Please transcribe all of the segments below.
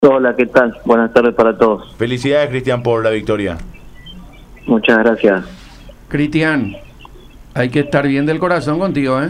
Hola, ¿qué tal? Buenas tardes para todos. Felicidades, Cristian, por la victoria. Muchas gracias. Cristian, hay que estar bien del corazón contigo, ¿eh?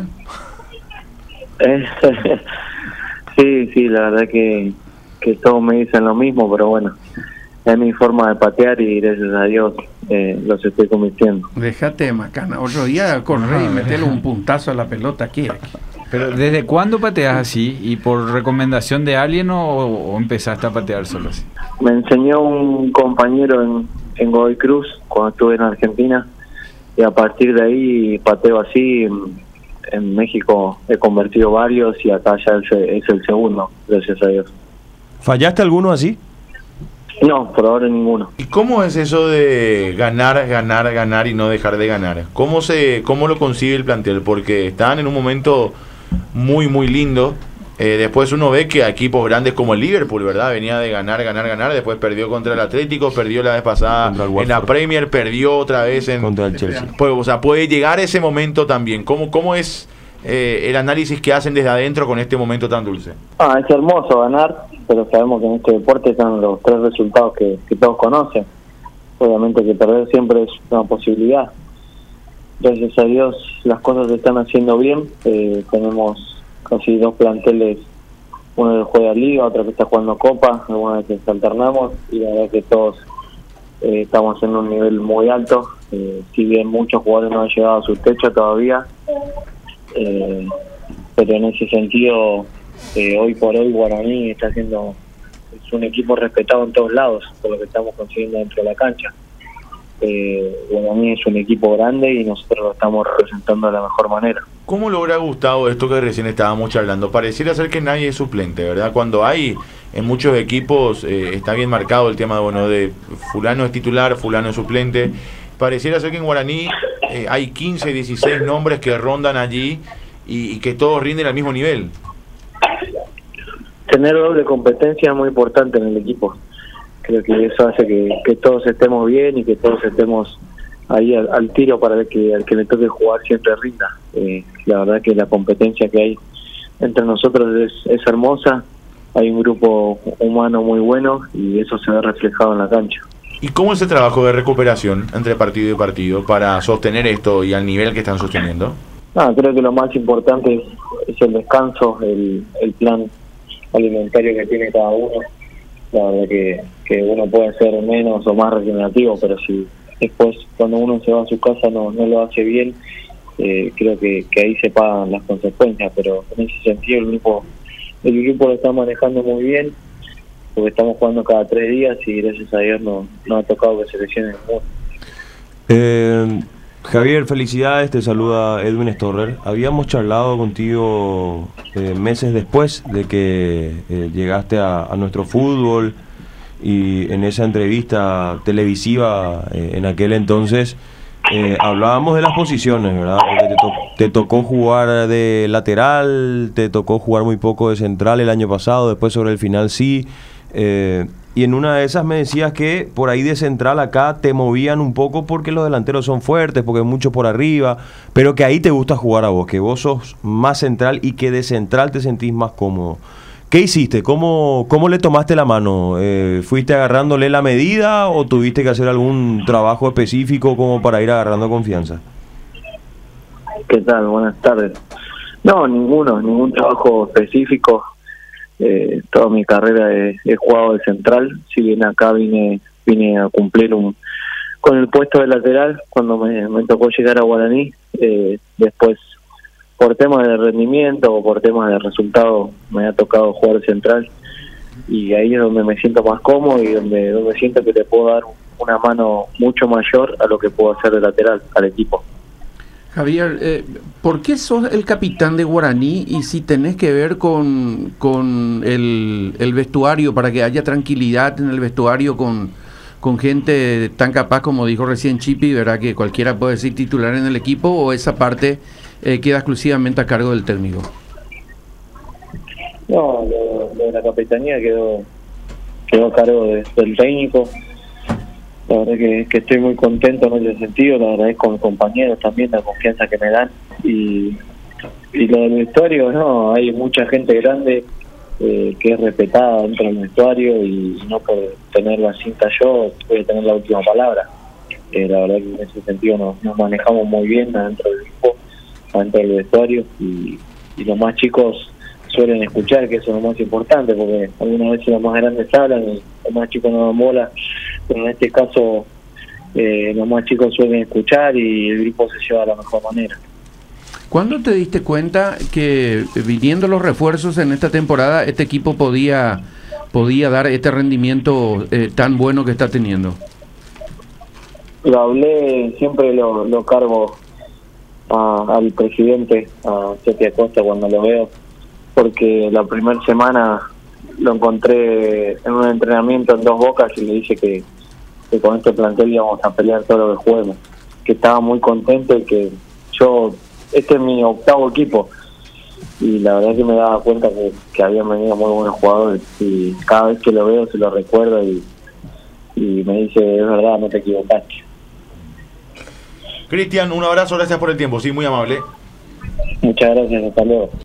Sí, la verdad que todos me dicen lo mismo, pero bueno, es mi forma de patear y gracias a Dios los estoy convirtiendo. Déjate macana, otro día corre y metele un puntazo a la pelota aquí. Pero ¿desde cuándo pateas así? ¿Y por recomendación de alguien o empezaste a patear solo así? Me enseñó un compañero en Godoy Cruz cuando estuve en Argentina y a partir de ahí pateo así. En México he convertido varios y acá ya es el segundo, gracias a Dios. ¿Fallaste alguno así? No, por ahora ninguno. ¿Y cómo es eso de ganar y no dejar de ganar? ¿Cómo lo concibe el plantel? Porque están en un momento muy lindo. Después uno ve que equipos grandes como el Liverpool, ¿verdad? Venía de ganar, después perdió contra el Atlético, perdió la vez pasada en la Premier, perdió otra vez contra el Chelsea. Pues, o sea, puede llegar ese momento también. ¿Cómo es el análisis que hacen desde adentro con este momento tan dulce? Es hermoso ganar, pero sabemos que en este deporte están los tres resultados que todos conocen. Obviamente que perder siempre es una posibilidad. Gracias a Dios las cosas se están haciendo bien. Tenemos casi dos planteles, uno que juega Liga, otro que está jugando Copa, algunas veces alternamos y la verdad que todos estamos en un nivel muy alto. Si bien muchos jugadores no han llegado a su techo todavía, pero en ese sentido hoy por hoy Guaraní es un equipo respetado en todos lados por lo que estamos consiguiendo dentro de la cancha. Guaraní es un equipo grande y nosotros lo estamos representando de la mejor manera. ¿Cómo logra Gustavo esto que recién estábamos charlando? Pareciera ser que nadie es suplente, ¿verdad? Cuando hay en muchos equipos está bien marcado el tema de fulano es titular, fulano es suplente. Pareciera ser que en Guaraní hay 15, 16 nombres que rondan allí y que todos rinden al mismo nivel. Tener doble competencia es muy importante en el equipo. Creo que eso hace que todos estemos bien y que todos estemos ahí al tiro para que al que le toque jugar siempre rinda. La verdad que la competencia que hay entre nosotros es hermosa. Hay un grupo humano muy bueno y eso se ve reflejado en la cancha. ¿Y cómo es el trabajo de recuperación entre partido y partido para sostener esto y al nivel que están sosteniendo? Creo que lo más importante es el descanso, el plan alimentario que tiene cada uno. La verdad que uno puede ser menos o más regenerativo, pero si después cuando uno se va a su casa no lo hace bien, creo que ahí se pagan las consecuencias. Pero en ese sentido el grupo lo está manejando muy bien, porque estamos jugando cada 3 días y gracias a Dios no ha tocado que se lesione ninguno. Javier, felicidades, te saluda Edwin Storrer. Habíamos charlado contigo meses después de que llegaste a nuestro fútbol y en esa entrevista televisiva en aquel entonces hablábamos de las posiciones, ¿verdad? Porque te tocó jugar de lateral, te tocó jugar muy poco de central el año pasado, después sobre el final sí. Y en una de esas me decías que por ahí de central acá te movían un poco porque los delanteros son fuertes, porque mucho por arriba, pero que ahí te gusta jugar a vos, que vos sos más central y que de central te sentís más cómodo. ¿Qué hiciste? ¿Cómo le tomaste la mano? ¿Fuiste agarrándole la medida o tuviste que hacer algún trabajo específico como para ir agarrando confianza? ¿Qué tal? Buenas tardes. No, ningún trabajo específico. Toda mi carrera he jugado de central, si bien acá vine a cumplir con el puesto de lateral cuando me tocó llegar a Guaraní. Después, por temas de rendimiento o por temas de resultado, me ha tocado jugar de central y ahí es donde me siento más cómodo y donde siento que te puedo dar una mano mucho mayor a lo que puedo hacer de lateral al equipo. Javier, ¿por qué sos el capitán de Guaraní y si tenés que ver con el vestuario, para que haya tranquilidad en el vestuario con gente tan capaz como dijo recién Chipi, ¿verdad? Que cualquiera puede ser titular en el equipo, o esa parte queda exclusivamente a cargo del técnico? No, lo de la capitanía quedó a cargo del técnico. La verdad que estoy muy contento en ese sentido, le agradezco a mis compañeros también la confianza que me dan y lo del vestuario, no, hay mucha gente grande que es respetada dentro del vestuario, y no por tener la cinta yo voy a tener la última palabra. La verdad que en ese sentido nos manejamos muy bien adentro del grupo, adentro del vestuario, y los más chicos suelen escuchar, que eso es lo más importante, porque algunas veces los más grandes hablan y los más chicos no dan bola, pero en este caso los más chicos suelen escuchar y el grupo se lleva de la mejor manera. ¿Cuándo te diste cuenta que viniendo los refuerzos en esta temporada este equipo podía dar este rendimiento tan bueno que está teniendo? Lo hablé, siempre lo cargo al presidente, a Chepi Acosta, cuando lo veo, porque la primera semana lo encontré en un entrenamiento en Dos Bocas y le dije que con este plantel íbamos a pelear todo lo que juguemos, que estaba muy contento y que este es mi octavo equipo, y la verdad que me daba cuenta que habían venido muy buenos jugadores, y cada vez que lo veo se lo recuerdo y me dice, es verdad, no te equivocaste. Cristian, un abrazo, gracias por el tiempo, sí, muy amable. Muchas gracias, hasta luego.